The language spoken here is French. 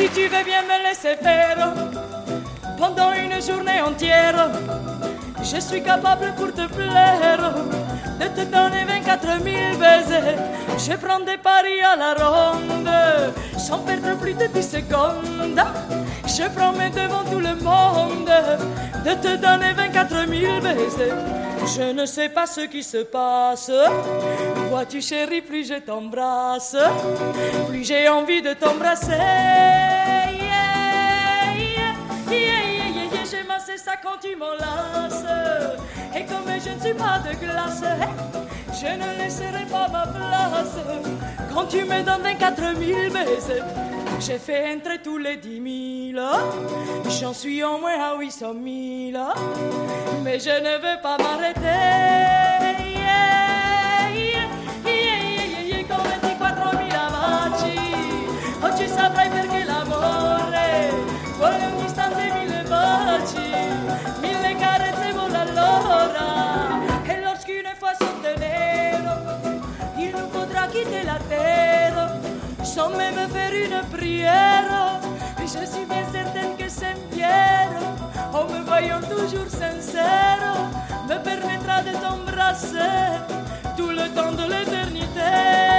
Si tu veux bien me laisser faire pendant une journée entière, je suis capable pour te plaire de te donner 24 000 baisers. Je prends des paris à la ronde sans perdre plus de 10 secondes. Je promets devant tout le monde de te donner 24 000 baisers. Je ne sais pas ce qui se passe. Vois-tu chérie, plus je t'embrasse, plus j'ai envie de t'embrasser. J'aime assez ça quand tu m'enlaces. Et comme je ne suis pas de glace, je ne laisserai pas ma place quand tu me donnes 24 000 baisers. J'ai fait entrer tous les 10 000, j'en suis au moins à 800 000, mais je ne veux pas m'arrêter. Con 24 000 baci, oh tu saprai perché l'amore vuole ogni istante 1000 baci, 1000 carezze vuole allora. Et lorsqu'une fois sont nero, il nous faudra quitter la terre sans même faire une prière. Je suis bien certaine que Saint-Pierre, en me voyant toujours sincère, me permettra de t'embrasser tout le temps de l'éternité.